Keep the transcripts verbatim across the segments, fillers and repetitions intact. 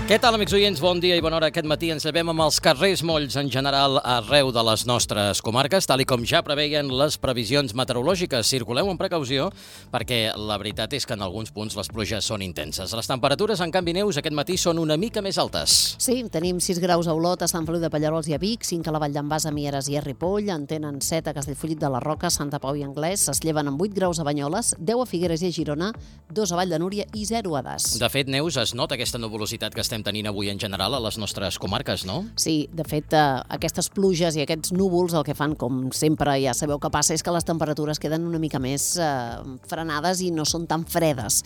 Què tal, amics oients? Bon dia i bona hora. Aquest matí ens llevem amb els carrers molls en general arreu de les nostres comarques, tal i com ja preveien les previsions meteorològiques. Circuleu amb precaució perquè la veritat és que en alguns punts les pluges són intenses. Les temperatures, en canvi, Neus, aquest matí són una mica més altes. Sí, tenim sis graus a Olot, a Sant Feliu de Pallerols i a Vic, cinc a la Vall d'en Bas, a Mieres i a Ripoll, en tenen set a Castellfollit de la Roca, Santa Pau i Anglès, es lleven amb vuit graus a Banyoles, deu a Figueres i a Girona, dos a Vall de Núria i zero a Das. De fet, Neus, es nota aquesta nuvolositat que estem tenint avui en general a les nostres comarques, no? Sí, de fet, eh, aquestes pluges i aquests núvols el que fan, com sempre ja sabeu que passa, és que les temperatures queden una mica més eh, frenades i no són tan fredes.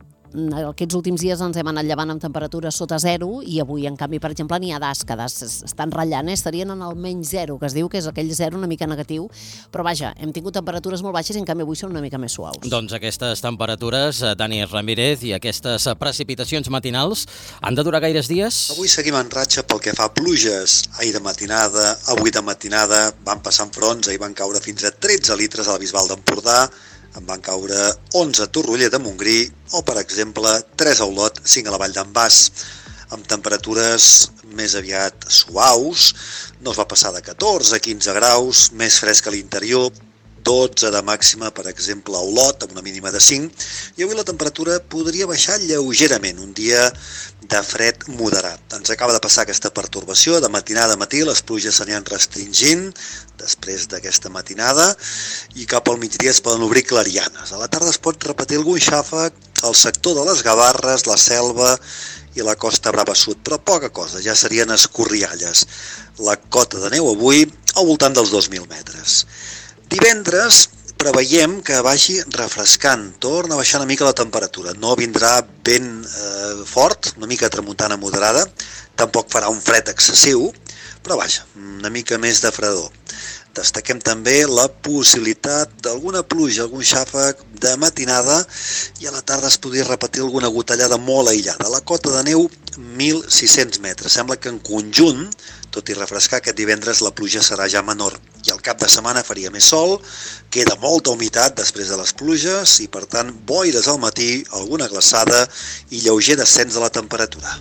Aquests últims dies ens hem anat llevant amb temperatures sota zero i avui, en canvi, per exemple, n'hi ha Das, que Das estan ratllant, eh? estarien en el menys zero, que es diu que és aquell zero una mica negatiu, però vaja, hem tingut temperatures molt baixes i en canvi avui són una mica més suaus. Doncs aquestes temperatures, Dani Ramírez, i aquestes precipitacions matinals han de durar gaires dies? Avui seguim en ratxa pel que fa a pluges. Ahir de matinada, avui de matinada, van passant fronts, ahir van caure fins a tretze litres a la Bisbal d'Empordà, en van caure onze a Torroella de Montgrí o, per exemple, tres a Olot, cinc a la Vall d'en Bas. Amb temperatures més aviat suaus, no es va passar de catorze a quinze graus, més fresc a l'interior, dotze de màxima, per exemple, a Olot, amb una mínima de cinc, i avui la temperatura podria baixar lleugerament, un dia de fred moderat. Ens acaba de passar aquesta pertorbació, de matinada a matí les pluges s'aniran restringint, després d'aquesta matinada, i cap al migdia es poden obrir clarianes. A la tarda es pot repetir algun xàfec al sector de les Gavarres, la Selva i la Costa Brava Sud, però poca cosa, ja serien escorrialles. La cota de neu avui al voltant dels dos mil metres. Divendres preveiem que vagi refrescant, torna a baixar una mica la temperatura, no vindrà vent eh, fort, una mica tramuntana moderada, tampoc farà un fred excessiu, però vaja, una mica més de fredor. Destaquem també la possibilitat d'alguna pluja, algun xàfec de matinada i a la tarda es podria repetir alguna gotellada molt aïllada. La cota de neu, mil sis-cents metres. Sembla que en conjunt, tot i refrescar, aquest divendres la pluja serà ja menor. I al cap de setmana faria més sol, queda molta humitat després de les pluges i, per tant, boires al matí, alguna glaçada i lleuger descens de la temperatura.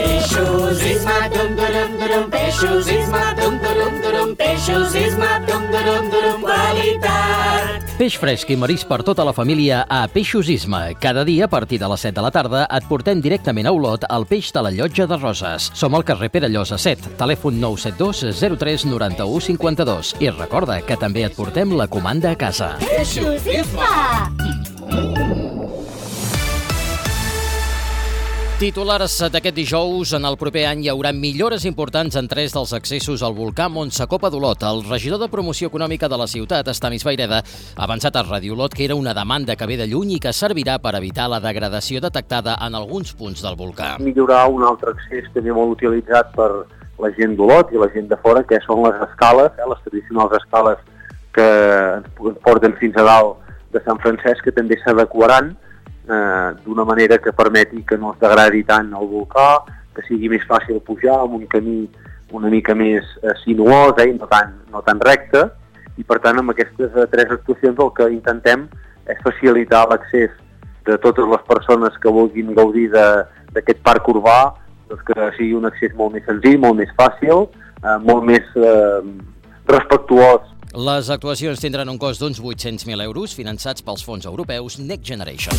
Peixos is my dum dum dum, peixos is my dum dum dum, peixos is my dum dum dum, qualitat. Peix fresc i marís per tota la família a Peixos Isma. Cada dia, a partir de les set de la tarda, et portem directament a Olot el peix de la Llotja de Roses. Som al carrer Perellosa set, telèfon nou set dos zero tres nou u cinc dos. I recorda que també et portem la comanda a casa. Peixos Isma! Titulars d'aquest dijous. En el proper any hi haurà millores importants en tres dels accessos al volcà Montsacopa d'Olot. El regidor de Promoció Econòmica de la ciutat, Estanis Vayreda, ha avançat a Ràdio Olot que era una demanda que ve de lluny i que servirà per evitar la degradació detectada en alguns punts del volcà. Millorar un altre accés també molt utilitzat per la gent d'Olot i la gent de fora, que són les escales, eh, les tradicionals escales que ens porten fins a dalt de Sant Francesc, que també s'adequaran eh, d'una manera que permeti que no es degradi tant el volcà, que sigui més fàcil pujar amb un camí una mica més eh, sinuós, eh, no tan, no tan recte, i per tant amb aquestes eh, tres actuacions el que intentem és facilitar l'accés de totes les persones que vulguin gaudir d'aquest parc urbà, doncs que sigui un accés molt més senzill, molt més fàcil, eh, molt més eh, respectuós. Les actuacions tindran un cost d'uns vuit-cents mil euros finançats pels fons europeus Next Generation.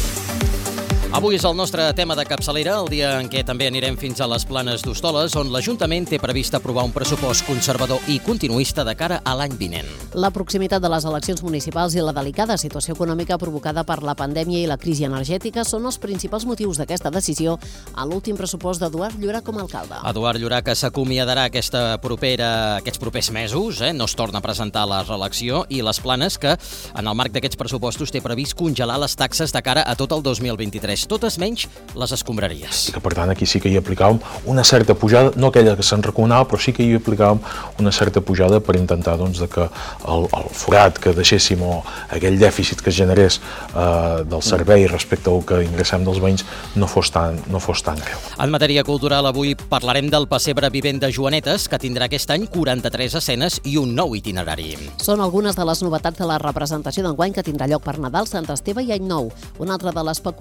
Avui és el nostre tema de capçalera, el dia en què també anirem fins a les Planes d'Hostoles, on l'Ajuntament té previst aprovar un pressupost conservador i continuista de cara a l'any vinent. La proximitat de les eleccions municipals i la delicada situació econòmica provocada per la pandèmia i la crisi energètica són els principals motius d'aquesta decisió a l'últim pressupost d'Eduard Llorà com a alcalde. Eduard Llorà, que s'acomiadarà aquesta propera, aquests propers mesos, eh? no es torna a presentar la reelecció, i les Planes, que en el marc d'aquests pressupostos té previst congelar les taxes de cara a tot el dos mil vint-i-tres. Totes menys les escombraries. I que, per tant, aquí sí que hi aplicàvem una certa pujada, no aquella que se'n recomanava, però sí que hi aplicàvem una certa pujada per intentar doncs, de que el, el forat que deixéssim o aquell dèficit que es generés eh, del servei respecte al que ingressem dels veïns no fos tan, no fos tan greu. En matèria cultural, avui parlarem del pessebre vivent de Joanetes, que tindrà aquest any quaranta-tres escenes i un nou itinerari. Són algunes de les novetats de la representació d'enguany, que tindrà lloc per Nadal, Sant Esteve i Any Nou. Una altra de les peculiaritats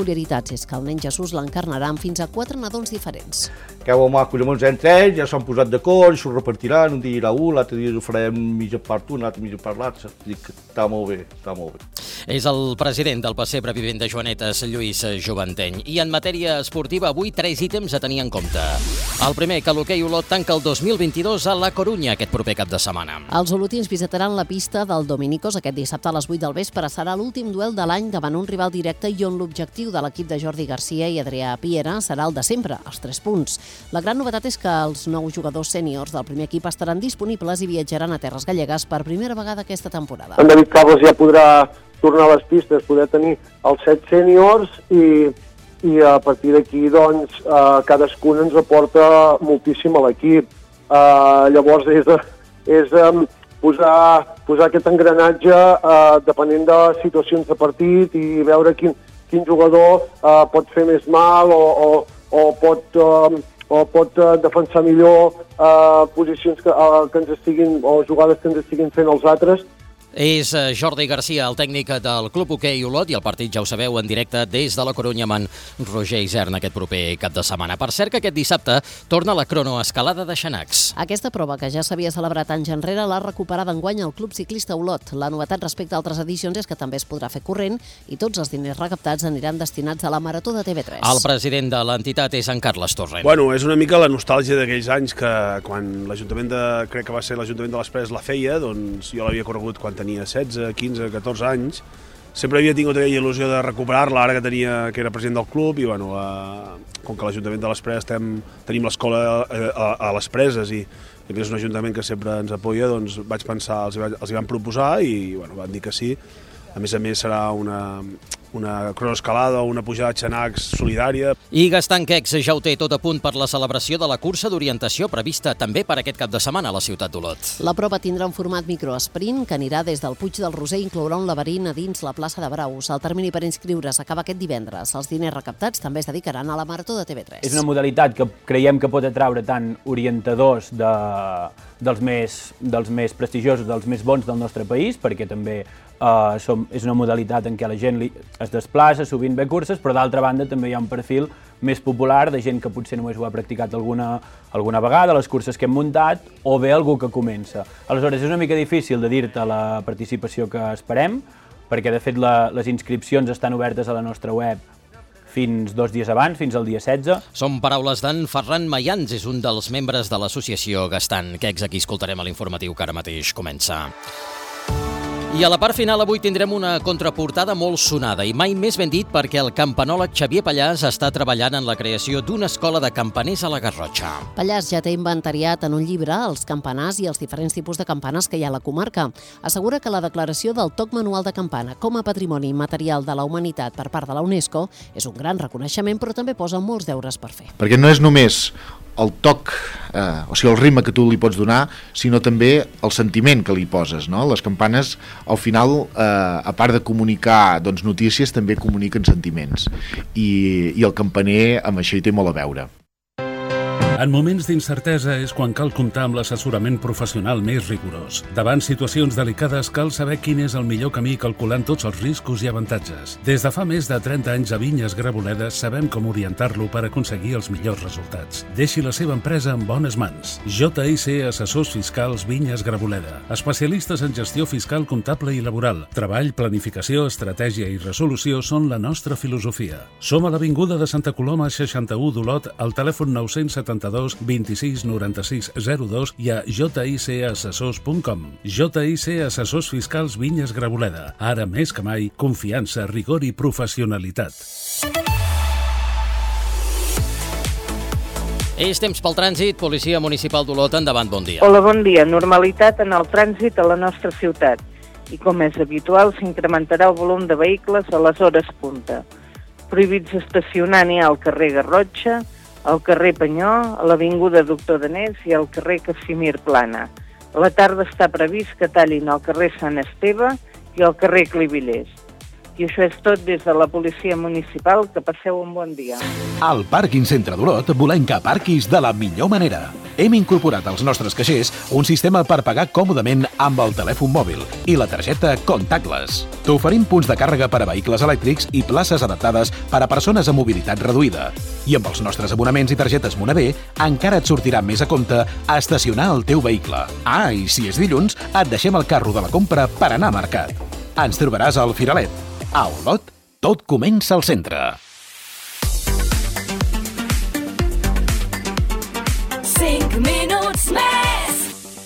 si és que el nen Jesús l'encarnarà amb fins a quatre nadons diferents. Que heu macos amb entre ells, ja s'han posat d'acord, s'ho repartiran, un dia irà un, l'altre dia ho farem mitja part un, l'altre mitja part l'altre. Dic que està molt bé, està molt bé. És el president del pessebre vivent de Joanetes, Lluís Joventeny. I en matèria esportiva, avui tres ítems a tenir en compte. El primer, que l'hoquei Olot tanca el dos mil vint-i-dos a la Corunya aquest proper cap de setmana. Els olotins visitaran la pista del Dominicos aquest dissabte a les vuit del vespre. Serà l'últim duel de l'any davant un rival directe i on l'objectiu de l'equip de Jordi Garcia i Adrià Piera serà el de sempre, els tres punts. La gran novetat és que els nou jugadors sèniors del primer equip estaran disponibles i viatjaran a terres gallegues per primera vegada aquesta temporada. En David Cabos ja podrà tornar a les pistes, poder tenir els set sèniors i, i a partir d'aquí doncs, eh, cadascun ens aporta moltíssim a l'equip. Eh, llavors és, és eh, posar, posar aquest engranatge eh, depenent de situacions de partit i veure quin, quin jugador eh, pot fer més mal o, o, o pot, eh, o pot eh, defensar millor eh, posicions que, eh, que ens estiguin, o jugades que ens estiguin fent els altres. És Jordi Garcia, el tècnic del Club Hoquei Olot, i el partit ja ho sabeu en directe des de la Corunya amb en Roger Isern aquest proper cap de setmana. Per cert que aquest dissabte torna la cronoescalada de Xanacs. Aquesta prova, que ja s'havia celebrat anys enrere, l'ha recuperat enguany el Club Ciclista Olot. La novetat respecte a altres edicions és que també es podrà fer corrent i tots els diners recaptats aniran destinats a la Marató de T V tres. El president de l'entitat és en Carles Torrent. Bueno, és una mica la nostàlgia d'aquells anys que quan l'Ajuntament de, crec que va ser l'Ajuntament de les Preses la feia, doncs jo l'havia corregut quan tenia setze, quinze, catorze anys. Sempre havia tingut aquella il·lusió de recuperar-la ara que tenia que era president del club i bueno, eh, com que l'Ajuntament de les Preses tem, tenim l'escola a, a, a les Preses i, i és un ajuntament que sempre ens apoya, doncs vaig pensar, els, els hi van proposar i bueno, van dir que sí. A més a més serà una, una cronoescalada o una pujada de Xanacs solidària. I Gastant Quecs ja ho té tot a punt per la celebració de la cursa d'orientació prevista també per aquest cap de setmana a la ciutat d'Olot. La prova tindrà un format microesprint que anirà des del Puig del Roser i inclourà un laberint a dins la plaça de Braus. El termini per inscriure's acaba aquest divendres. Els diners recaptats també es dedicaran a la Marató de T V tres. És una modalitat que creiem que pot atraure tant orientadors de, dels, més, dels més prestigiosos, dels més bons del nostre país, perquè també Uh, som, és una modalitat en què la gent li, es desplaça, sovint ve curses, però d'altra banda també hi ha un perfil més popular de gent que potser només ho ha practicat alguna, alguna vegada, les curses que hem muntat, o bé algú que comença. Aleshores, és una mica difícil de dir-te la participació que esperem, perquè de fet la, les inscripcions estan obertes a la nostra web fins dos dies abans, fins al dia setze. Són paraules d'en Ferran Mayans, és un dels membres de l'associació Gastant Quecs. Aquí escoltarem a l'informatiu que ara mateix comença. I a la part final avui tindrem una contraportada molt sonada i mai més ben dit perquè el campanòleg Xavier Pallàs està treballant en la creació d'una escola de campaners a la Garrotxa. Pallàs ja té inventariat en un llibre els campanars i els diferents tipus de campanes que hi ha a la comarca. Assegura que la declaració del toc manual de campana com a patrimoni immaterial de la humanitat per part de la UNESCO és un gran reconeixement, però també posa molts deures per fer. Perquè no és només el toc, eh, o sigui, el ritme que tu li pots donar, sinó també el sentiment que li poses, no? Les campanes, al final, eh, a part de comunicar doncs, notícies, també comuniquen sentiments. I, i el campaner amb això hi té molt a veure. En moments d'incertesa és quan cal comptar amb l'assessorament professional més rigorós. Davant situacions delicades cal saber quin és el millor camí calculant tots els riscos i avantatges. Des de fa més de trenta anys a Vinyes Graboleda sabem com orientar-lo per aconseguir els millors resultats. Deixi la seva empresa en bones mans. J I C Assessors Fiscals Vinyes Graboleda. Especialistes en gestió fiscal, comptable i laboral. Treball, planificació, estratègia i resolució són la nostra filosofia. Som a l'Avinguda de Santa Coloma seixanta-u d'Olot al telèfon nou cents setanta-dos vint-i-sis noranta-sis zero dos i a j i c assessors punt com. J I C Assessors Fiscals Vinyes Graboleda. Ara més que mai, confiança, rigor i professionalitat. És temps pel trànsit. Policia Municipal d'Olot, endavant, bon dia. Hola, bon dia. Normalitat en el trànsit a la nostra ciutat. I com és habitual, s'incrementarà el volum de vehicles a les hores punta. Prohibits estacionar n'hi ha al carrer Garrotxa, al carrer Penyó, a l'avinguda Doctor Danés i al carrer Casimir Plana. A la tarda està previst que tallin al carrer Sant Esteve i al carrer Clivillers. I això és tot des de la Policia Municipal. Que passeu un bon dia. Al Pàrquing Centre d'Olot volem que aparquis de la millor manera. Hem incorporat als nostres caixers un sistema per pagar còmodament amb el telèfon mòbil i la targeta Contactless. T'oferim punts de càrrega per a vehicles elèctrics i places adaptades per a persones amb mobilitat reduïda. I amb els nostres abonaments i targetes Monader encara et sortirà més a compte a estacionar el teu vehicle. Ah, i si és dilluns, et deixem el carro de la compra per anar a mercat. Ens trobaràs al Firalet. A Olot, tot comença al centre. cinc minuts més.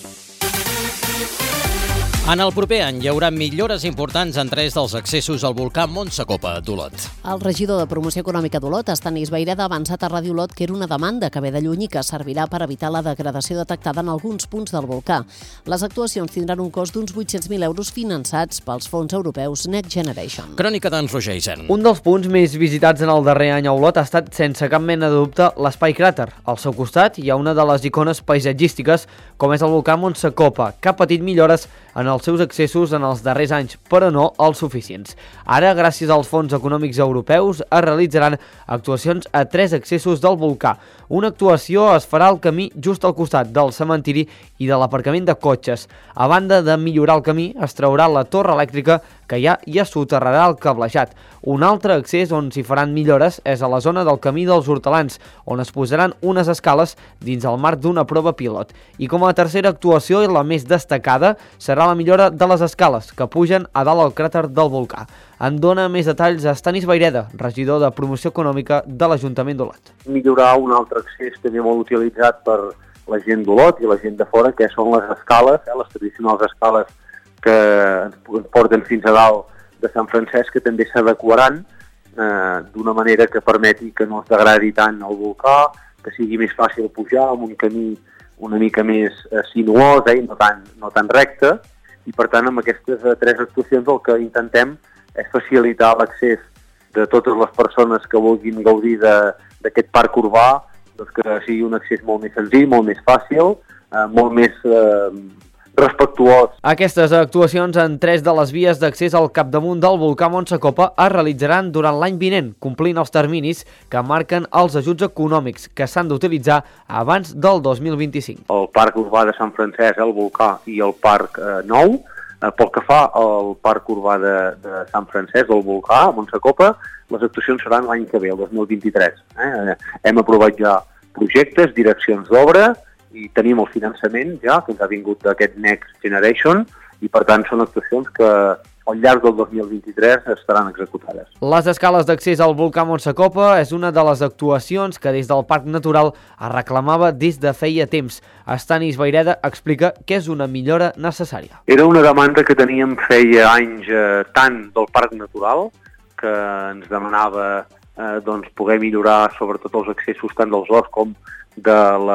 En el proper any hi haurà millores importants en tres dels accessos al volcà Montsecopa d'Olot. El regidor de Promoció Econòmica d'Olot, Estanis Vayreda, ha avançat a Ràdio Olot que era una demanda que ve de lluny i que servirà per evitar la degradació detectada en alguns punts del volcà. Les actuacions tindran un cost d'uns vuit-cents mil euros finançats pels fons europeus Next Generation. Crònica d'en Roger Isern. Un dels punts més visitats en el darrer any a Olot ha estat, sense cap mena de dubte, l'Espai Cràter. Al seu costat hi ha una de les icones paisatgístiques, com és el volcà Montsecopa, que ha patit millores en els seus accessos en els darrers anys, però no els suficients. Ara, gràcies als fons econòmics europeus, es realitzaran actuacions a tres accessos del volcà. Una actuació es farà al camí just al costat del cementiri i de l'aparcament de cotxes. A banda de millorar el camí, es traurà la torre elèctrica que hi ha i es soterrarà el cablejat. Un altre accés on s'hi faran millores és a la zona del camí dels Hortelans, on es posaran unes escales dins el marc d'una prova pilot. I com a tercera actuació, i la més destacada, serà la millora de les escales que pugen a dalt al cràter del volcà. En dona més detalls a Estanis Vayreda, regidor de Promoció Econòmica de l'Ajuntament d'Olot. Millorar un altre accés també molt utilitzat per la gent d'Olot i la gent de fora, que són les escales, eh, les tradicionals escales que ens porten fins a dalt de Sant Francesc, que també s'adequaran eh, d'una manera que permeti que no es degradi tant el volcà, que sigui més fàcil pujar amb un camí una mica més eh, sinuós, eh, no tan, no tan recte, i per tant amb aquestes eh, tres actuacions el que intentem és facilitar l'accés de totes les persones que vulguin gaudir d'aquest parc urbà, doncs que sigui un accés molt més senzill, molt més fàcil, eh, molt més eh, respectuós. Aquestes actuacions en tres de les vies d'accés al capdamunt del volcà Montsecopa es realitzaran durant l'any vinent, complint els terminis que marquen els ajuts econòmics que s'han d'utilitzar abans del dos mil vint-i-cinc. El parc urbà de Sant Francesc, el volcà i el parc eh, nou, eh, pel que fa al parc urbà de, de Sant Francesc, el volcà, Montsecopa, les actuacions seran l'any que ve, el dos mil vint-i-tres. Eh? Hem aprovat ja projectes, direccions d'obra, i tenim el finançament ja, que ens ha vingut d'aquest Next Generation, i per tant són actuacions que al llarg del dos mil vint-i-tres estaran executades. Les escales d'accés al volcà Montsecopa és una de les actuacions que des del Parc Natural es reclamava des de feia temps. Estanis Vayreda explica que és una millora necessària. Era una demanda que teníem feia anys eh, tant del Parc Natural, que ens demanava eh, doncs, poder millorar sobretot els accessos tant dels horts com de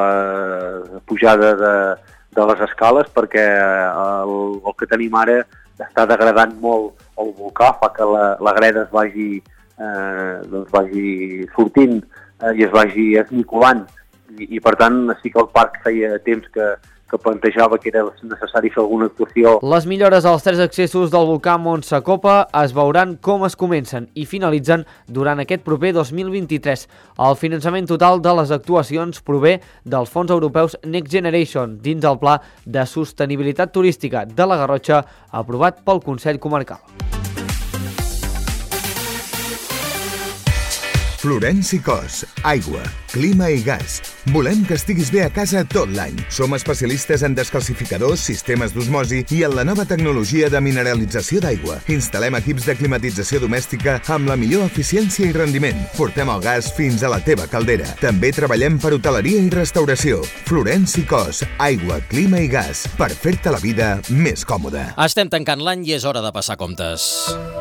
la pujada de, de les escales, perquè el, el que tenim ara està degradant molt el volcà, fa que la, la greda es vagi, eh, doncs vagi sortint eh, i es vagi esmicolant, i, i per tant sí que el parc feia temps que, que plantejava que era necessari fer alguna actuació. Les millores als tres accessos del volcà Montsecopa es veuran com es comencen i finalitzen durant aquest proper dos mil vint-i-tres. El finançament total de les actuacions prové dels fons europeus Next Generation dins el Pla de Sostenibilitat Turística de la Garrotxa aprovat pel Consell Comarcal. Florenci Cos, aigua, clima i gas. Volem que estiguis bé a casa tot l'any. Som especialistes en descalcificadors, sistemes d'osmosi i en la nova tecnologia de mineralització d'aigua. Instal·lem equips de climatització domèstica amb la millor eficiència i rendiment. Portem el gas fins a la teva caldera. També treballem per hoteleria i restauració. Florenci Cos, aigua, clima i gas. Per fer-te la vida més còmoda. Estem tancant l'any i és hora de passar comptes.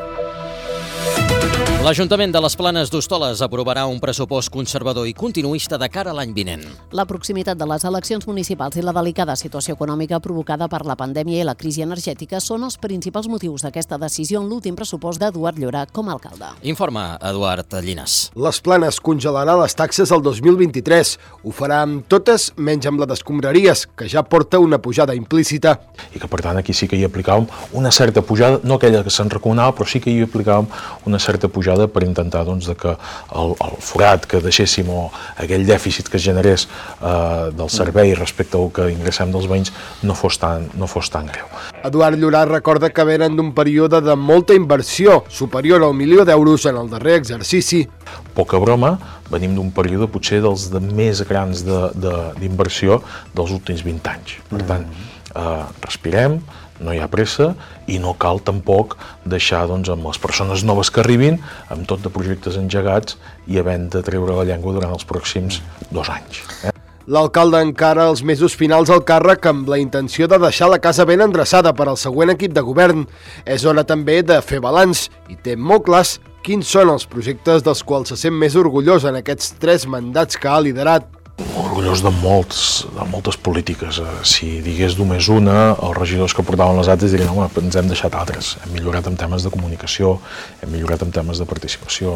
L'Ajuntament de les Planes d'Hostoles aprovarà un pressupost conservador i continuista de cara a l'any vinent. La proximitat de les eleccions municipals i la delicada situació econòmica provocada per la pandèmia i la crisi energètica són els principals motius d'aquesta decisió en l'últim pressupost d'Eduard Llorà com a alcalde. Informa Eduard Llinàs. Les Planes congelarà les taxes el dos mil vint-i-tres. Ho farà amb totes, menys amb la d'escombraries, que ja porta una pujada implícita. I que, per tant, aquí sí que hi aplicàvem una certa pujada, no aquella que se'n recomanava, però sí que hi aplicàvem una certa pujada pujada per intentar doncs, de que el, el forat que deixéssim o aquell dèficit que es generés eh, del servei respecte al que ingressem dels veïns no fos tan, no fos tan greu. Eduard Llorat recorda que venen d'un període de molta inversió, superior al milió d'euros en el darrer exercici. Poca broma, venim d'un període potser dels de més grans d'inversió de, de, dels últims vint anys. Per tant, eh, respirem, no hi ha pressa i no cal tampoc deixar doncs, amb les persones noves que arribin, amb tot de projectes engegats i havent de treure la llengua durant els pròxims dos anys. Eh? L'alcalde encara els mesos finals al càrrec amb la intenció de deixar la casa ben endreçada per al següent equip de govern. És hora també de fer balanç i té molt clars quins són els projectes dels quals se sent més orgullós en aquests tres mandats que ha liderat. Orgullós de, molts, de moltes polítiques. Si digués només una, els regidors que portaven les altres dirien home, ens hem deixat altres. Hem millorat en temes de comunicació, hem millorat en temes de participació.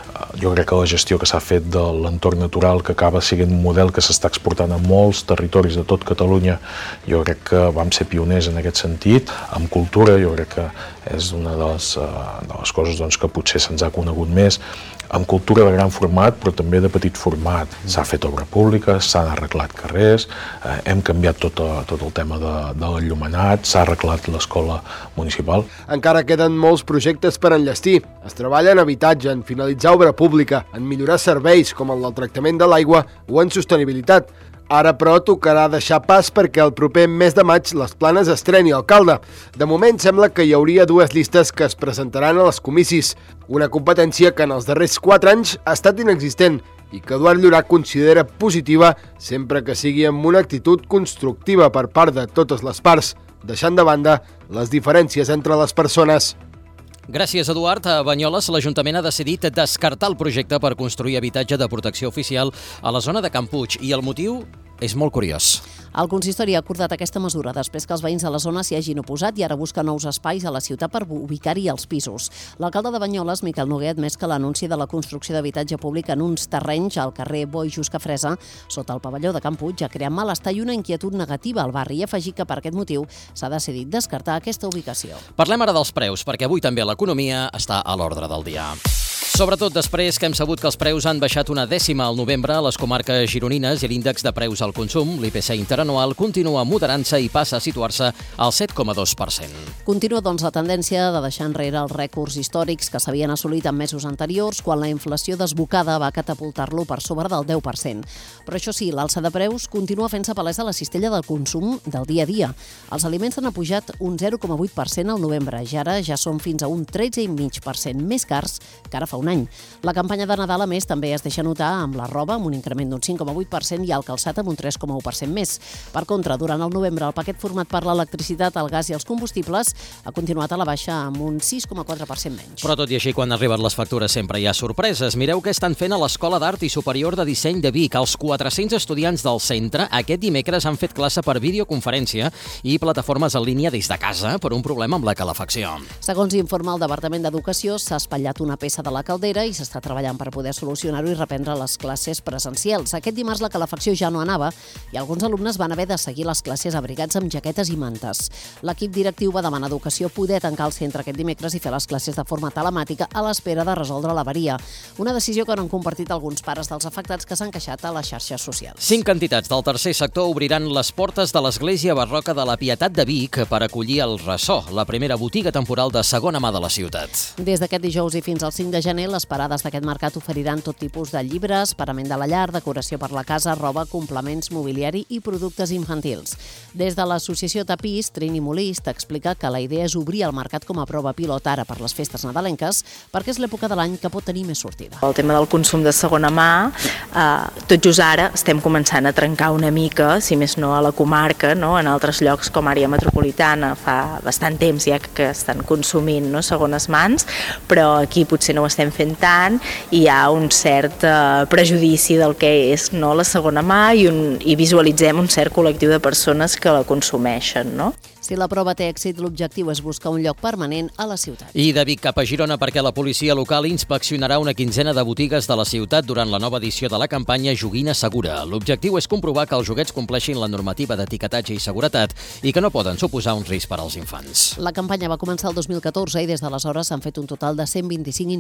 Jo crec que la gestió que s'ha fet de l'entorn natural, que acaba sent un model que s'està exportant a molts territoris de tot Catalunya, jo crec que vam ser pioners en aquest sentit. Amb cultura, jo crec que és una de les, de les coses doncs, que potser se'ns ha conegut més. Amb cultura de gran format, però també de petit format. S'ha fet obra pública, s'han arreglat carrers, eh, hem canviat tot, tot el tema de, de l'enllumenat, s'ha arreglat l'escola municipal. Encara queden molts projectes per enllestir. Es treballa en habitatge, en finalitzar obra pública, en millorar serveis com el del tractament de l'aigua o en sostenibilitat. Ara, però, tocarà deixar pas perquè el proper mes de maig les Planes estreni alcalde. De moment, sembla que hi hauria dues llistes que es presentaran a les comicis, una competència que en els darrers quatre anys ha estat inexistent i que Eduard Llorat considera positiva sempre que sigui amb una actitud constructiva per part de totes les parts, deixant de banda les diferències entre les persones. Gràcies, Eduard. A Banyoles, l'Ajuntament ha decidit descartar el projecte per construir habitatge de protecció oficial a la zona de Can Puig i el motiu és molt curiós. El consistori ha acordat aquesta mesura després que els veïns de la zona s'hi hagin oposat i ara busca nous espais a la ciutat per ubicar-hi els pisos. L'alcalde de Banyoles, Miquel Noguer, ha admès que l'anunci de la construcció d'habitatge públic en uns terrenys al carrer Boi Juscafresa, sota el pavelló de Can Puig, ha creat malestar i una inquietud negativa al barri i ha afegit que per aquest motiu s'ha decidit descartar aquesta ubicació. Parlem ara dels preus, perquè avui també l'economia està a l'ordre del dia. Sobretot després que hem sabut que els preus han baixat una dècima al novembre a les comarques gironines i l'índex de preus al consum, l'I P C interanual, continua moderant-se i passa a situar-se al set coma dos per cent. Continua, doncs, la tendència de deixar enrere els rècords històrics que s'havien assolit en mesos anteriors, quan la inflació desbocada va catapultar-lo per sobre del deu per cent. Però això sí, l'alça de preus continua fent-se palesa a la cistella del consum del dia a dia. Els aliments han pujat un zero coma vuit per cent al novembre, i ara ja són fins a un tretze coma cinc per cent més cars que ara fa un any. La campanya de Nadal, a més, també es deixa notar amb la roba, amb un increment d'un cinc coma vuit per cent i el calçat amb un tres coma u per cent més. Per contra, durant el novembre, el paquet format per l'electricitat, el gas i els combustibles ha continuat a la baixa amb un sis coma quatre per cent menys. Però tot i així, quan arriben les factures sempre hi ha sorpreses. Mireu què estan fent a l'Escola d'Art i Superior de Disseny de Vic. Els quatre-cents estudiants del centre aquest dimecres han fet classe per videoconferència i plataformes en línia des de casa per un problema amb la calefacció. Segons informa el Departament d'Educació, s'ha espatllat una peça de la caldera i s'està treballant per poder solucionar-ho i reprendre les classes presencials. Aquest dimarts la calefacció ja no anava i alguns alumnes van haver de seguir les classes abrigats amb jaquetes i mantes. L'equip directiu va demanar a Educació poder tancar el centre aquest dimecres i fer les classes de forma telemàtica a l'espera de resoldre l'averia. Una decisió que no han compartit alguns pares dels afectats que s'han queixat a les xarxes socials. Cinc entitats del tercer sector obriran les portes de l'Església Barroca de la Pietat de Vic per acollir el Ressò, la primera botiga temporal de segona mà de la ciutat. Des d'aquest dijous i fins al cinc de gener, les parades d'aquest mercat oferiran tot tipus de llibres, parament de la llar, decoració per la casa, roba, complements, mobiliari i productes infantils. Des de l'associació Tapís, Trini Molist explica que la idea és obrir el mercat com a prova pilot ara per les festes nadalenques, perquè és l'època de l'any que pot tenir més sortida. El tema del consum de segona mà, eh, tot just ara estem començant a trencar una mica, si més no a la comarca, no? En altres llocs com àrea metropolitana fa bastant temps ja que estan consumint, no? Segones mans, però aquí potser no ho estem fent tant i hi ha un cert eh, prejudici del que és, no, la segona mà i, un, i visualitzem un cert col·lectiu de persones que la consumeixen, no? Si la prova té èxit, l'objectiu és buscar un lloc permanent a la ciutat. I de Vic cap a Girona, perquè la policia local inspeccionarà una quinzena de botigues de la ciutat durant la nova edició de la campanya Joguina Segura. L'objectiu és comprovar que els joguets compleixin la normativa d'etiquetatge i seguretat i que no poden suposar un risc per als infants. La campanya va començar el dos mil catorze i des d'aleshores s'han fet un total de cent vint-i-cinc inspeccions.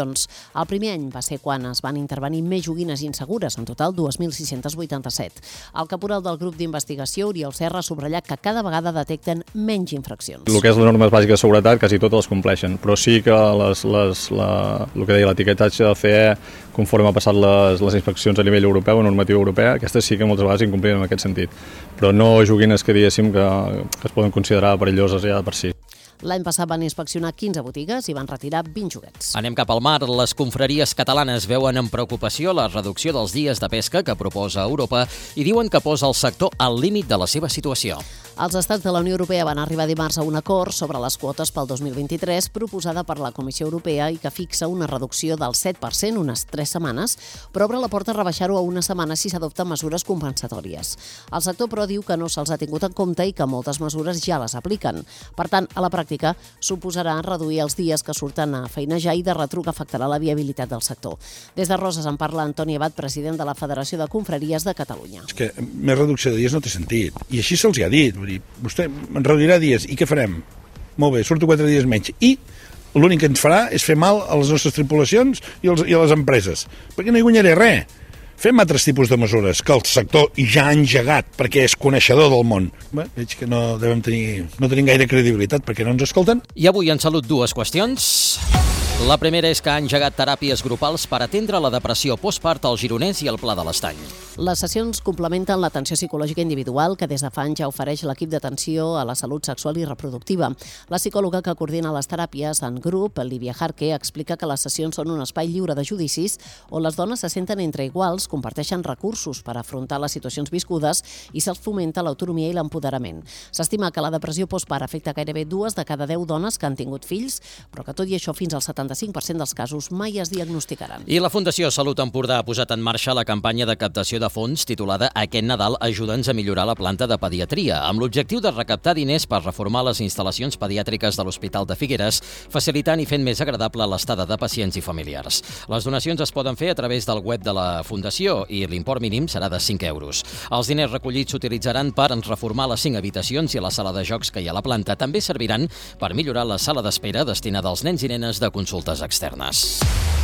infraccions. El primer any va ser quan es van intervenir més joguines insegures, en total dos mil sis-cents vuitanta-set. El caporal del grup d'investigació, Oriol Serra, ha subratllat que cada vegada detecten menys infraccions. El que és les normes bàsiques de seguretat, quasi totes les compleixen, però sí que les, les, la, el que deia l'etiquetatge del C E, conforme ha passat les, les inspeccions a nivell europeu, normativa europea, aquestes sí que moltes vegades incomplien en aquest sentit, però no joguines que diguéssim que, que es poden considerar perilloses ja per si. L'any passat van inspeccionar quinze botigues i van retirar vint joguets. Anem cap al mar. Les confraries catalanes veuen amb preocupació la reducció dels dies de pesca que proposa Europa i diuen que posa el sector al límit de la seva situació. Els estats de la Unió Europea van arribar dimarts a un acord sobre les quotes pel dos mil vint-i-tres proposada per la Comissió Europea i que fixa una reducció del set per cent unes tres setmanes, però obre la porta a rebaixar-ho a una setmana si s'adopten mesures compensatòries. El sector, però, diu que no se'ls ha tingut en compte i que moltes mesures ja les apliquen. Per tant, a la pràctica, suposarà reduir els dies que surten a feinejar i de retruc afectarà la viabilitat del sector. Des de Roses en parla Antoni Abad, president de la Federació de Confraries de Catalunya. És que més reducció de dies no té sentit. I així se'ls ha dit. Vull dir, vostè en reduirà dies. I què farem? Molt bé, surto quatre dies menys. I l'únic que ens farà és fer mal a les nostres tripulacions i, els, i a les empreses. Perquè no hi guanyaré res. Fem altres tipus de mesures que el sector ja ha engegat perquè és coneixedor del món. Bé, veig que no devem tenir, no tenim gaire credibilitat perquè no ens escolten. I avui en Salut dues qüestions. La primera és que ha engegat teràpies grupals per atendre la depressió postpart al Gironès i al Pla de l'Estany. Les sessions complementen l'atenció psicològica individual que des de fa anys ja ofereix l'equip d'atenció a la salut sexual i reproductiva. La psicòloga que coordina les teràpies en grup, Lívia Jarque, explica que les sessions són un espai lliure de judicis on les dones se senten entre iguals, comparteixen recursos per afrontar les situacions viscudes i se'ls fomenta l'autonomia i l'empoderament. S'estima que la depressió postpart afecta gairebé dues de cada deu dones que han tingut fills, però que tot i això fins al setanta-cinc per cent dels casos mai es diagnosticaran. I la Fundació Salut Empordà ha posat en marxa la campanya de captació de fons titulada Aquest Nadal ajuda'ns a millorar la planta de pediatria, amb l'objectiu de recaptar diners per reformar les instal·lacions pediàtriques de l'Hospital de Figueres, facilitant i fent més agradable l'estada de pacients i familiars. Les donacions es poden fer a través del web de la Fundació i l'import mínim serà de cinc euros. Els diners recollits s'utilitzaran per reformar les cinc habitacions i la sala de jocs que hi ha a la planta. També serviran per millorar la sala d'espera destinada als nens i nenes de consultes externes.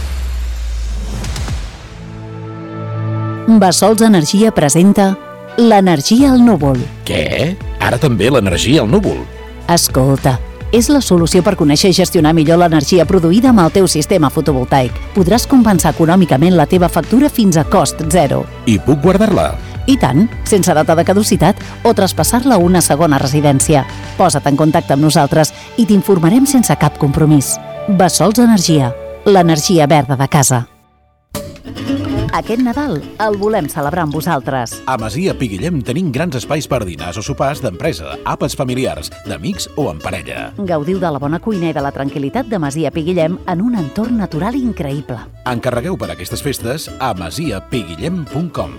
Bessols Energia presenta l'energia al núvol. Què? Ara també l'energia al núvol? Escolta, és la solució per conèixer i gestionar millor l'energia produïda amb el teu sistema fotovoltaic. Podràs compensar econòmicament la teva factura fins a cost zero. I puc guardar-la? I tant, sense data de caducitat o traspassar-la a una segona residència. Posa't en contacte amb nosaltres i t'informarem sense cap compromís. Bessols Energia, l'energia verda de casa. Aquest Nadal el volem celebrar amb vosaltres. A Masia Piguillem tenim grans espais per dinars o sopars d'empresa, àpats familiars, d'amics o en parella. Gaudiu de la bona cuina i de la tranquil·litat de Masia Piguillem en un entorn natural increïble. Encarregueu per aquestes festes a masia piguillem punt com.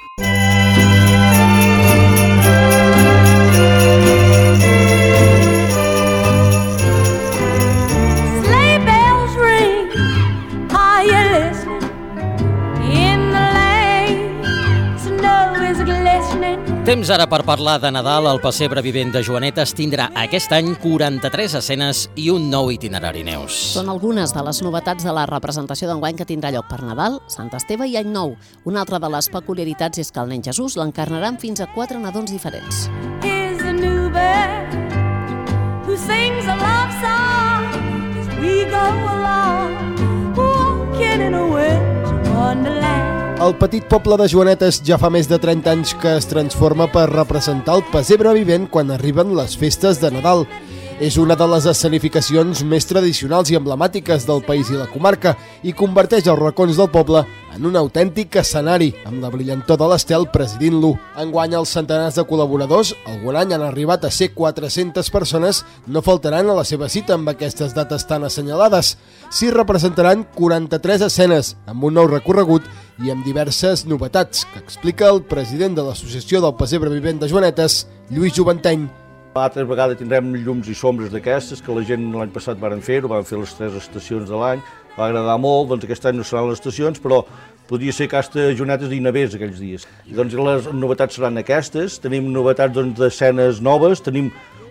Temps ara per parlar de Nadal. El pessebre vivent de Joanetes tindrà aquest any quaranta-tres escenes i un nou itinerari, Neus. Són algunes de les novetats de la representació d'enguany que tindrà lloc per Nadal, Sant Esteve i Any Nou. Una altra de les peculiaritats és que el nen Jesús l'encarnaran fins a quatre nadons diferents. Here's a new bird who sings a love song as we go along, walking in a winter wonderland. El petit poble de Joanetes ja fa més de trenta anys que es transforma per representar el pessebre vivent quan arriben les festes de Nadal. És una de les escenificacions més tradicionals i emblemàtiques del país i la comarca i converteix els racons del poble en un autèntic escenari, amb la brillantor de l'estel presidint-lo. Enguany els centenars de col·laboradors, algun any han arribat a ser quatre-centes persones, no faltaran a la seva cita amb aquestes dates tan assenyalades. S'hi representaran quaranta-tres escenes, amb un nou recorregut i amb diverses novetats, que explica el president de l'Associació del Pessebre Vivent de Joanetes, Lluís Juventeny. Altres vegades tindrem llums i sombres d'aquestes, que la gent l'any passat varen fer-ho, van fer les tres estacions de l'any, va agradar molt, doncs aquest any no seran les estacions, però podria ser que hasta Joanetes hi nevés aquells dies. I doncs les novetats seran aquestes, tenim novetats doncs, d'escenes noves, tenim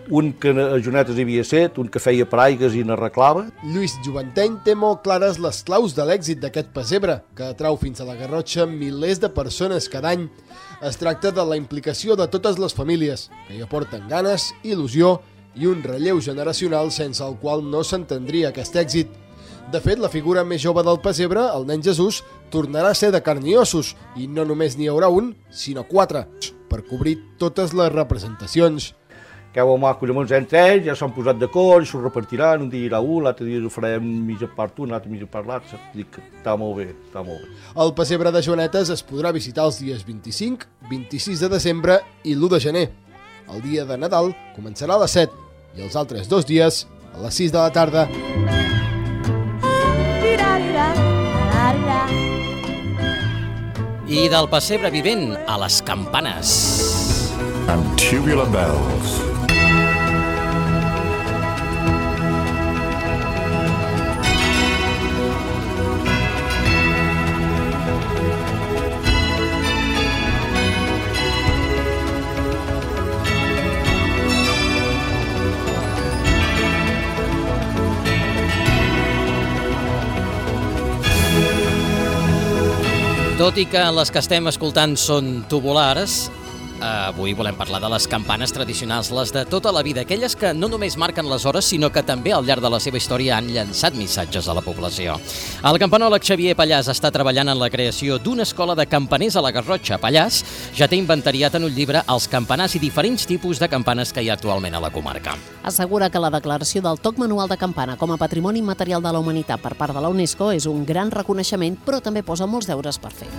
un que a Jonetes hi havia set, un que feia paraigues i n'arreglava. Lluís Joventeny té molt clares les claus de l'èxit d'aquest pessebre, que atrau fins a la Garrotxa milers de persones cada any. Es tracta de la implicació de totes les famílies, que hi aporten ganes, il·lusió i un relleu generacional sense el qual no s'entendria aquest èxit. De fet, la figura més jove del pessebre, el nen Jesús, tornarà a ser de carn i ossos, i no només n'hi haurà un, sinó quatre, per cobrir totes les representacions. Queu maco, llavors entre ells ja s'han posat d'acord, s'ho repartiran, un dia irà un, l'altre dia ho farem mitja part un, l'altre mitja part l'altre. Dic que està molt bé, està molt bé. El pessebre de Joanetes es podrà visitar els dies vint-i-cinc, vint-i-sis de desembre i l'u de gener. El dia de Nadal començarà a les set i els altres dos dies a les sis de la tarda. I del pessebre vivent a les campanes. And tubular bells. Tot i que les que estem escoltant són tubulars, avui volem parlar de les campanes tradicionals, les de tota la vida, aquelles que no només marquen les hores, sinó que també al llarg de la seva història han llançat missatges a la població. El campanòleg Xavier Pallàs està treballant en la creació d'una escola de campaners a la Garrotxa. Pallàs ja té inventariat en un llibre els campanars i diferents tipus de campanes que hi ha actualment a la comarca. Assegura que la declaració del toc manual de campana com a patrimoni immaterial de la humanitat per part de la UNESCO és un gran reconeixement, però també posa molts deures per fer.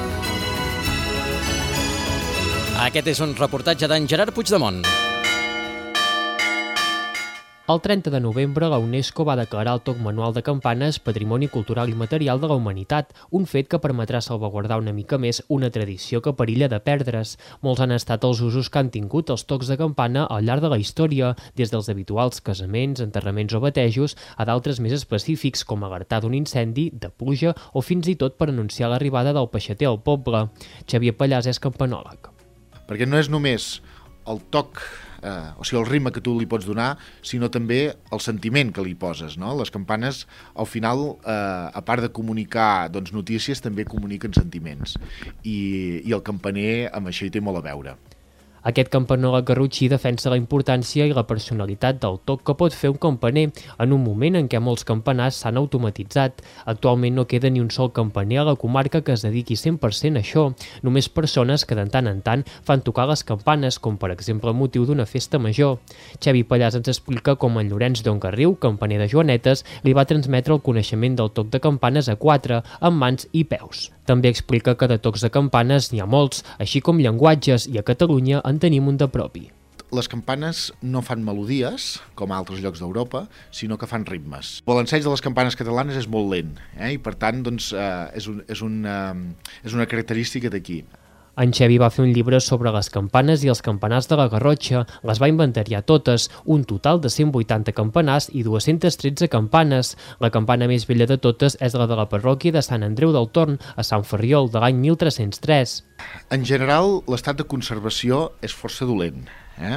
Aquest és un reportatge d'en Gerard Puigdemont. El trenta de novembre, la UNESCO va declarar el toc manual de campanes Patrimoni Cultural i Material de la Humanitat, un fet que permetrà salvaguardar una mica més una tradició que perilla de perdre's. Molts han estat els usos que han tingut els tocs de campana al llarg de la història, des dels habituals casaments, enterraments o batejos, a d'altres més específics, com alertar d'un incendi, de pluja o fins i tot per anunciar l'arribada del peixater al poble. Xavier Pallàs és campanòleg. Perquè no és només el toc, eh, o sigui, el ritme que tu li pots donar, sinó també el sentiment que li poses, no? Les campanes, al final, eh, a part de comunicar doncs, notícies, també comuniquen sentiments. I, i el campaner amb això hi té molt a veure. Aquest campanòleg garrotxí defensa la importància i la personalitat del toc que pot fer un campaner en un moment en què molts campanars s'han automatitzat. Actualment no queda ni un sol campaner a la comarca que es dediqui cent per cent a això, només persones que de tant en tant fan tocar les campanes, com per exemple el motiu d'una festa major. Xavi Pallàs ens explica com en Llorenç Dongarriu, campaner de Joanetes, li va transmetre el coneixement del toc de campanes a quatre, amb mans i peus. També explica que de tocs de campanes n'hi ha molts, així com llenguatges, i a Catalunya en tenim un de propi. Les campanes no fan melodies, com a altres llocs d'Europa, sinó que fan ritmes. El balanceig de les campanes catalanes és molt lent, eh? I per tant doncs, eh, és, un, és, un, eh, és una característica d'aquí. En Xavi va fer un llibre sobre les campanes i els campanars de la Garrotxa, les va inventariar totes, un total de cent vuitanta campanars i dues-centes tretze campanes. La campana més vella de totes és la de la parròquia de Sant Andreu del Torn, a Sant Ferriol, de l'any mil tres-cents tres. En general, l'estat de conservació és força dolent. Eh?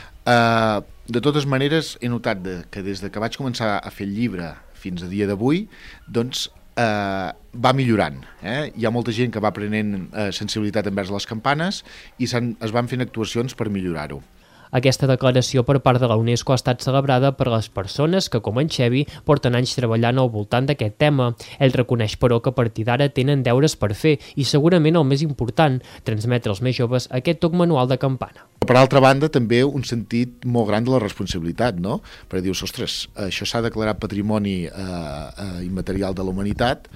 Uh, de totes maneres, he notat de, que des de que vaig començar a fer el llibre fins a dia d'avui, doncs Uh, va millorant. Eh? Hi ha molta gent que va prenent uh, sensibilitat envers les campanes i es van fent actuacions per millorar-ho. Aquesta declaració per part de la UNESCO ha estat celebrada per les persones que, com en Xavi, porten anys treballant al voltant d'aquest tema. Ell reconeix, però, que a partir d'ara tenen deures per fer i, segurament el més important, transmetre als més joves aquest toc manual de campana. Per altra banda, també un sentit molt gran de la responsabilitat, no? Perquè dius, ostres, això s'ha declarat patrimoni eh, eh, immaterial de la humanitat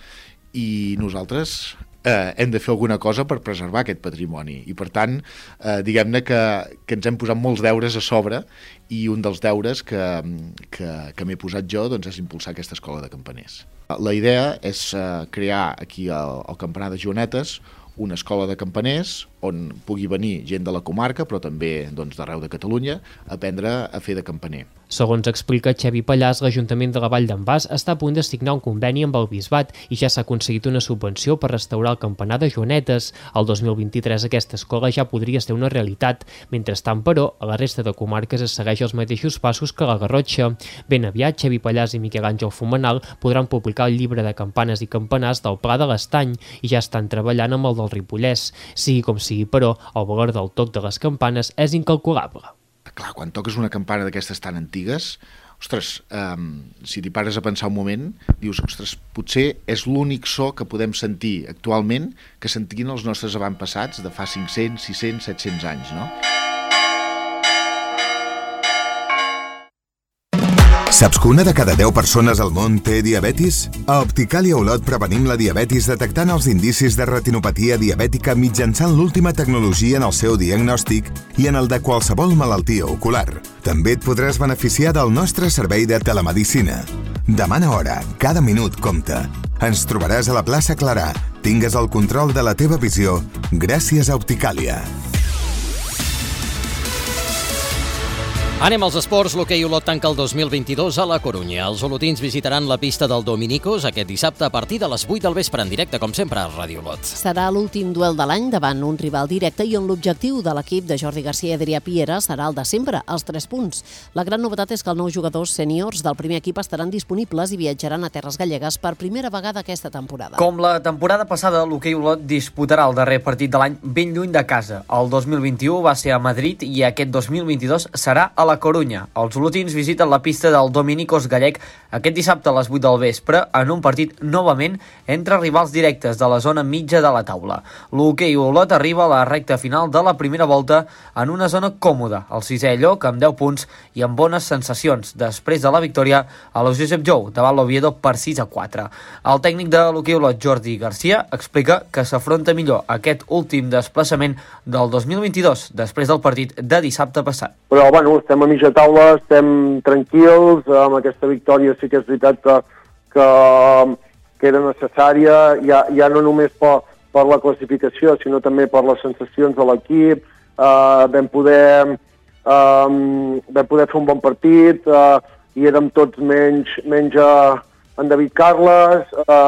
i nosaltres eh, hem de fer alguna cosa per preservar aquest patrimoni. I, per tant, eh, diguem-ne que, que ens hem posat molts deures a sobre i un dels deures que, que, que m'he posat jo doncs, és impulsar aquesta escola de campaners. La idea és eh, crear aquí al, al campanar de Joanetes una escola de campaners on pugui venir gent de la comarca, però també doncs, d'arreu de Catalunya, a aprendre a fer de campaner. Segons explica Xavi Pallàs, l'Ajuntament de la Vall d'en Bas està a punt de signar un conveni amb el Bisbat i ja s'ha aconseguit una subvenció per restaurar el campanar de Joanetes. El dos mil vint-i-tres aquesta escola ja podria ser una realitat. Mentrestant, però, a la resta de comarques es segueix els mateixos passos que la Garrotxa. Ben aviat, Xavi Pallàs i Miquel Àngel Fumenal podran publicar el llibre de campanes i campanars del Pla de l'Estany i ja estan treballant amb el del Ripollès. Sigui com sigui, però, el valor del toc de les campanes és incalculable. Clar, quan toques una campana d'aquestes tan antigues, ostres, um, si t'hi pares a pensar un moment, dius, ostres, potser és l'únic so que podem sentir actualment que sentien els nostres avantpassats de fa cinc-cents, sis-cents, set-cents anys, no? Saps que una de cada deu persones al món té diabetis? A Opticàlia Olot prevenim la diabetis detectant els indicis de retinopatia diabètica mitjançant l'última tecnologia en el seu diagnòstic i en el de qualsevol malaltia ocular. També et podràs beneficiar del nostre servei de telemedicina. Demana hora, cada minut compta. Ens trobaràs a la plaça Clarà. Tingues el control de la teva visió gràcies a Opticàlia. Anem als esports. L'hoquei Olot tanca el dos mil vint-i-dos a la Corunya. Els olotins visitaran la pista del Dominicos aquest dissabte a partir de les vuit del vespre en directe, com sempre, a Ràdio Olot. Serà l'últim duel de l'any davant un rival directe i on l'objectiu de l'equip de Jordi Garcia i Adrià Piera serà el de sempre, els tres punts. La gran novetat és que els nous jugadors sèniors del primer equip estaran disponibles i viatjaran a terres gallegues per primera vegada aquesta temporada. Com la temporada passada, l'hoquei Olot disputarà el darrer partit de l'any ben lluny de casa. El dos mil vint-i-u va ser a Madrid i aquest dos mil vint-i-dos serà a la Corunya. Els olotins visiten la pista del Dominicos gallec aquest dissabte a les vuit del vespre en un partit novament entre rivals directes de la zona mitja de la taula. L'hoquei Olot arriba a la recta final de la primera volta en una zona còmoda, el sisè lloc amb deu punts i amb bones sensacions després de la victòria a la Josep Jou davant l'Oviedo per sis a quatre. El tècnic de l'hoquei Olot, Jordi Garcia, explica que s'afronta millor aquest últim desplaçament del dos mil vint-i-dos després del partit de dissabte passat. Però, bueno, estem a mitja taula, estem tranquils, amb aquesta victòria sí que és veritat que, que, que era necessària, ja, ja no només per, per la classificació, sinó també per les sensacions de l'equip. Uh, vam, poder, um, vam poder fer un bon partit uh, i érem tots menys, menys uh, en David Carles,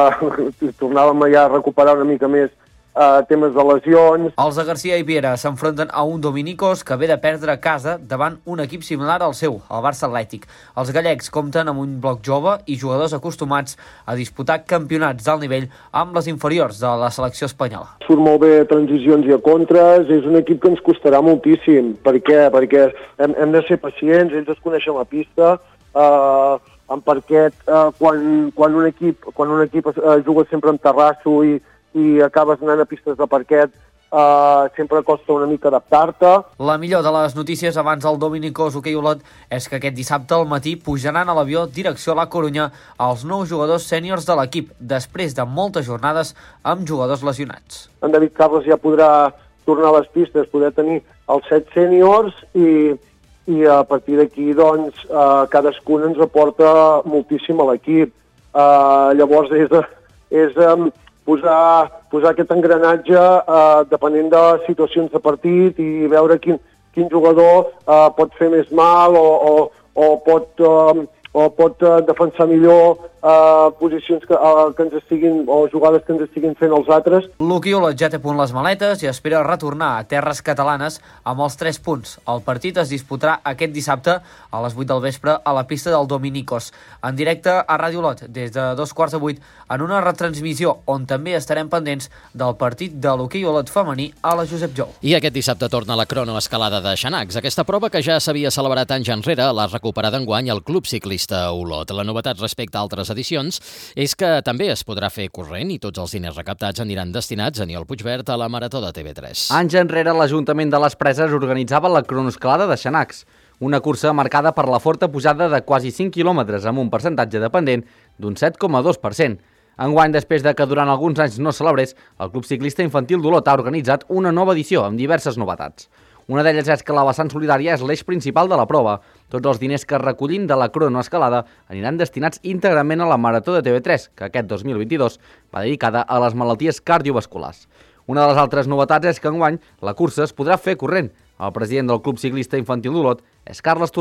uh, tornàvem ja a recuperar una mica més Uh, temes de lesions. Els de Garcia i Piera s'enfronten a un Dominicos que ve de perdre a casa davant un equip similar al seu, el Barça Atlètic. Els gallecs compten amb un bloc jove i jugadors acostumats a disputar campionats d'alt nivell amb les inferiors de la selecció espanyola. Surt molt bé transicions i a contres, és un equip que ens costarà moltíssim. Per què? Perquè hem, hem de ser pacients, ells es coneixen la pista, uh, en parquet, uh, quan, quan un equip, quan un equip uh, juga sempre en terrasso i i acabes anant a pistes de parquet, uh, sempre costa una mica adaptar-te. La millor de les notícies abans del Dominicos Hoquei Olot és que aquest dissabte al matí pujaran a l'avió direcció a la Corunya els nous jugadors sèniors de l'equip, després de moltes jornades amb jugadors lesionats. En David Carles ja podrà tornar a les pistes, poder tenir els set sèniors i, i a partir d'aquí doncs, uh, cadascun ens aporta moltíssim a l'equip. Uh, llavors és, és um, Posar, posar aquest engranatge eh, depenent de situacions de partit i veure quin, quin jugador eh, pot fer més mal o, o, o pot, eh, o pot eh, defensar millor eh, posicions que, eh, que ens estiguin, o jugades que ens estiguin fent els altres. L'hoquei Olot ja té a punt les maletes i espera retornar a terres catalanes amb els tres punts. El partit es disputarà aquest dissabte a les vuit del vespre a la pista del Dominicos. En directe a Ràdio Olot des de dos quarts de vuit en una retransmissió on també estarem pendents del partit de l'hoquei Olot femení a la Josep Jou. I aquest dissabte torna la cronoescalada de Xanacs. Aquesta prova que ja s'havia celebrat anys enrere l'ha recuperat enguany el Club Ciclista Olot. La novetat respecte a altres edicions és que també es podrà fer corrent i tots els diners recaptats aniran destinats a Aniol Puigverd a la Marató de T V tres. Anys enrere l'Ajuntament de les Preses organitzava la cronoescalada de Xanacs, una cursa marcada per la forta pujada de quasi cinc quilòmetres amb un percentatge dependent d'un set coma dos per cent. Enguany, després de que durant alguns anys no celebrés, el Club Ciclista Infantil d'Olot ha organitzat una nova edició amb diverses novetats. Una d'elles és que la vessant solidària és l'eix principal de la prova. Tots els diners que recollim de la cronoescalada aniran destinats íntegrament a la Marató de T V tres, que aquest dos mil vint-i-dos va dedicada a les malalties cardiovasculars. Una de les altres novetats és que enguany la cursa es podrà fer corrent. El president del Club Ciclista Infantil d'Olot és Carles Torrent.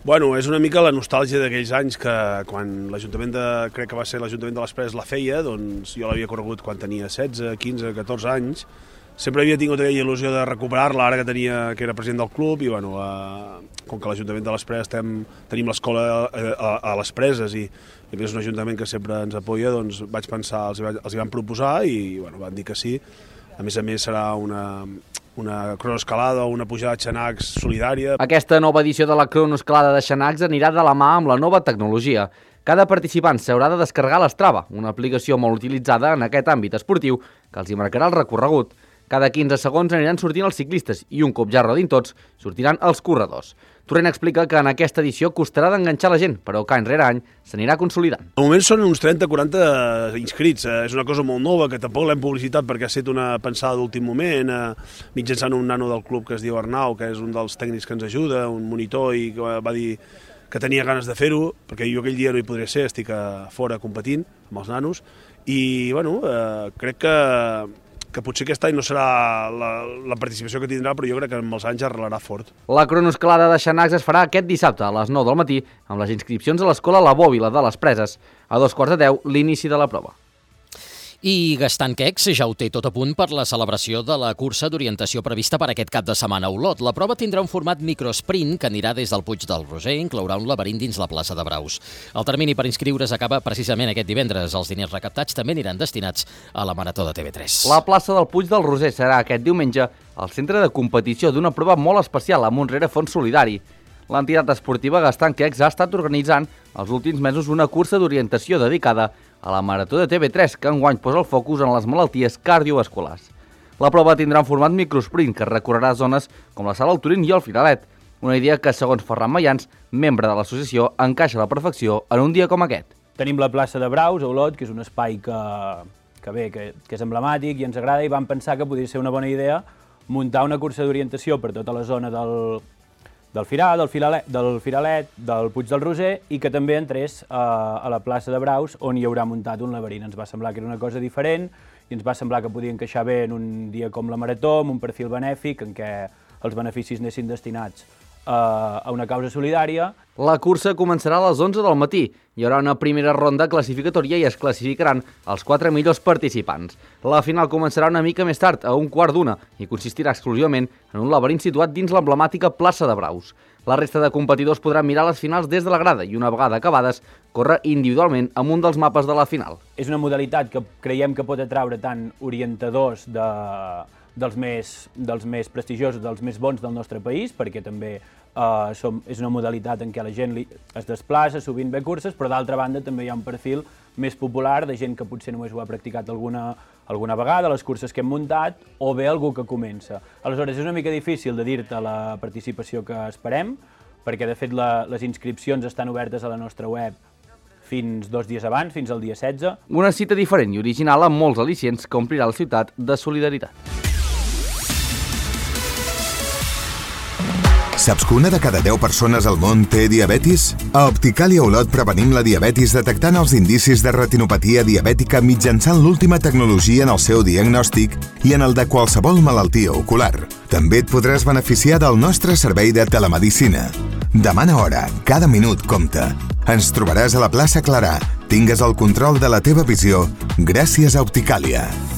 Bueno, és una mica la nostàlgia d'aquells anys que quan l'Ajuntament de, crec que va ser l'Ajuntament de les Preses la feia, doncs jo l'havia corregut quan tenia setze, quinze, catorze anys. Sempre havia tingut aquella il·lusió de recuperar-la, ara que tenia que era president del club, i bueno, eh, com que l'Ajuntament de les Preses estem, tenim l'escola a, a, a les Preses i, i és un ajuntament que sempre ens apoya, doncs vaig pensar, els, els hi van proposar i bueno, van dir que sí. A més a més serà una, una cronoescalada o una pujada de xanacs solidària. Aquesta nova edició de la cronoescalada de xanacs anirà de la mà amb la nova tecnologia. Cada participant s'haurà de descarregar l'Strava, una aplicació molt utilitzada en aquest àmbit esportiu que els hi marcarà el recorregut. Cada quinze segons aniran sortint els ciclistes i un cop ja rodin tots, sortiran els corredors. Torrent explica que en aquesta edició costarà d'enganxar la gent, però que any rere any s'anirà consolidant. De moment són uns trenta quaranta inscrits, és una cosa molt nova que tampoc l'hem publicitat perquè ha estat una pensada d'últim moment, mitjançant un nano del club que es diu Arnau, que és un dels tècnics que ens ajuda, un monitor, i que va dir que tenia ganes de fer-ho, perquè jo aquell dia no hi podria ser, estic a fora competint amb els nanos, i bueno, eh, crec que que potser aquest any no serà la, la participació que tindrà, però jo crec que amb els anys arrelarà fort. La cronoescalada de xanacs es farà aquest dissabte a les nou del matí amb les inscripcions a l'escola La Bòbila de les Preses. A dos quarts de deu, l'inici de la prova. I Gastant Quecs ja ho té tot a punt per la celebració de la cursa d'orientació prevista per aquest cap de setmana a Olot. La prova tindrà un format microsprint que anirà des del Puig del Roser i inclourà un laberint dins la plaça de Braus. El termini per inscriure's acaba precisament aquest divendres. Els diners recaptats també aniran destinats a la Marató de T V tres. La plaça del Puig del Roser serà aquest diumenge el centre de competició d'una prova molt especial amb un rerefons solidari. L'entitat esportiva Gastant Quecs ha estat organitzant els últims mesos una cursa d'orientació dedicada a la Marató de T V tres, que enguany posa el focus en les malalties cardiovasculars. La prova tindrà un format microsprint que recorrerà zones com la Sala del Turín i el Firalet, una idea que, segons Ferran Mayans, membre de l'associació, encaixa a la perfecció en un dia com aquest. Tenim la plaça de Braus, a Olot, que és un espai que, que, bé, que, que és emblemàtic i ens agrada, i vam pensar que podria ser una bona idea muntar una cursa d'orientació per tota la zona del, del Firal, del Firalet, del Firalet, del Puig del Roser, i que també entrés a, a la plaça de Braus, on hi haurà muntat un laberint. Ens va semblar que era una cosa diferent i ens va semblar que podia encaixar bé en un dia com la Marató, amb un perfil benèfic en què els beneficis anessin destinats a una causa solidària. La cursa començarà a les onze del matí. Hi haurà una primera ronda classificatòria i es classificaran els quatre millors participants. La final començarà una mica més tard, a un quart d'una, i consistirà exclusivament en un laberint situat dins l'emblemàtica plaça de Braus. La resta de competidors podran mirar les finals des de la grada i, una vegada acabades, córrer individualment amb un dels mapes de la final. És una modalitat que creiem que pot atraure tant orientadors de, dels, més, dels més prestigiosos, dels més bons del nostre país, perquè també Uh, som, és una modalitat en què la gent li, es desplaça, sovint ve curses, però d'altra banda també hi ha un perfil més popular de gent que potser només ho ha practicat alguna, alguna vegada, les curses que hem muntat, o bé algú que comença. Aleshores, és una mica difícil de dir-te la participació que esperem, perquè de fet la, les inscripcions estan obertes a la nostra web fins dos dies abans, fins al dia setze. Una cita diferent i original amb molts al·licients que omplirà la ciutat de solidaritat. Saps que una de cada deu persones al món té diabetis? A Opticàlia Olot prevenim la diabetis detectant els indicis de retinopatia diabètica mitjançant l'última tecnologia en el seu diagnòstic i en el de qualsevol malaltia ocular. També et podràs beneficiar del nostre servei de telemedicina. Demana hora, cada minut compta. Ens trobaràs a la plaça Clarà. Tingues el control de la teva visió gràcies a Opticàlia.